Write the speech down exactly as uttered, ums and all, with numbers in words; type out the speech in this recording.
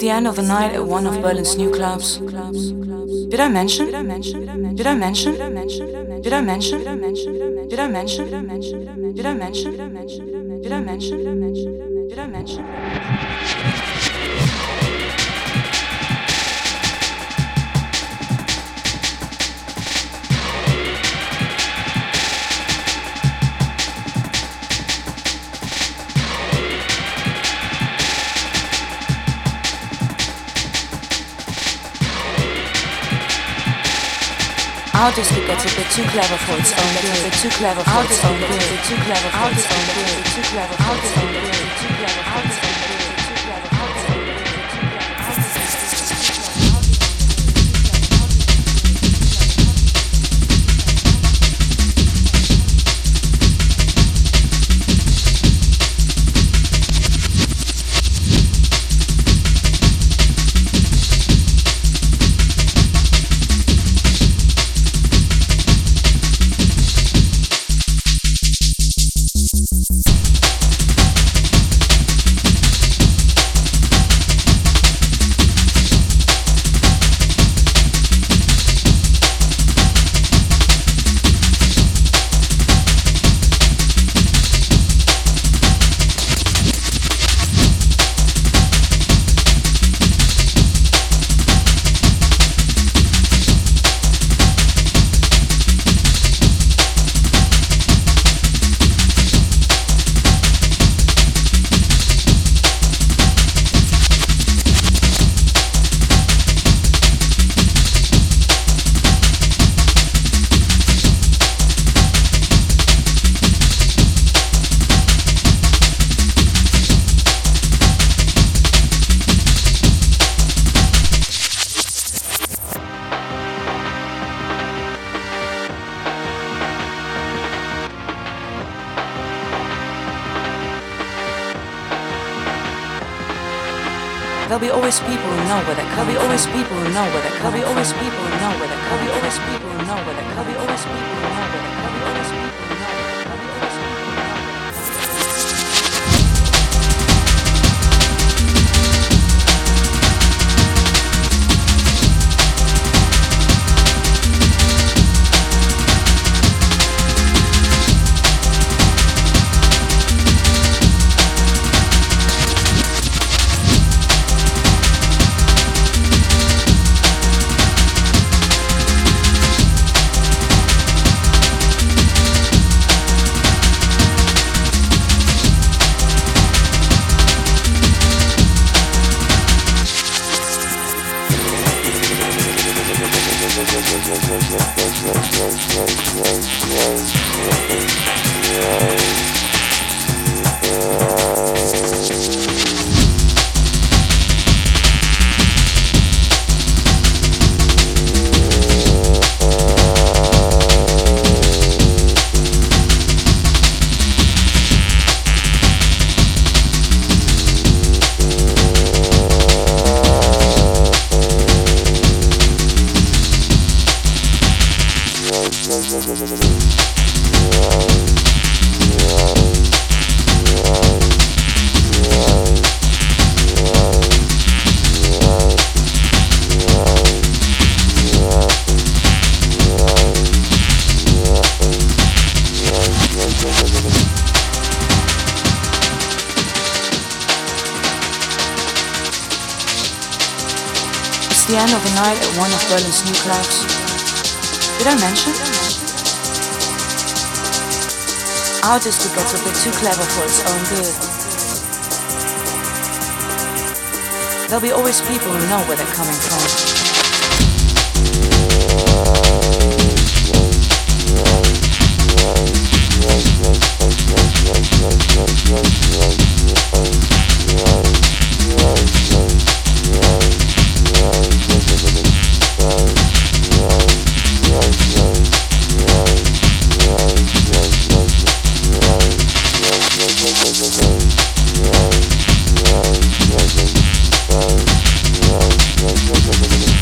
the end of the night at one of Berlin's new clubs. Did I mention? Did I mention? Did I mention? Did I mention? Did I mention? Did I mention? Did I mention? Did I mention? Did I mention? Did I mention? Did I mention? Did I mention? Our district gets a bit too clever for its own good. A bit too clever for its own good. A bit too clever for its own good. A bit too clever for its own good. A bit too clever for its own good. There'll be always people who know where they're coming. There'll be always people who know where they're coming. There'll be always people who know where they're coming. There'll be always people who know where they're coming. There'll be always people who know where they're coming. There'll be always people who know where they're coming. It's the end of the night at one of Berlin's new clubs. Did I mention? Our district gets a bit too clever for its own good. There'll be always people who know where they're coming from. We'll be right back.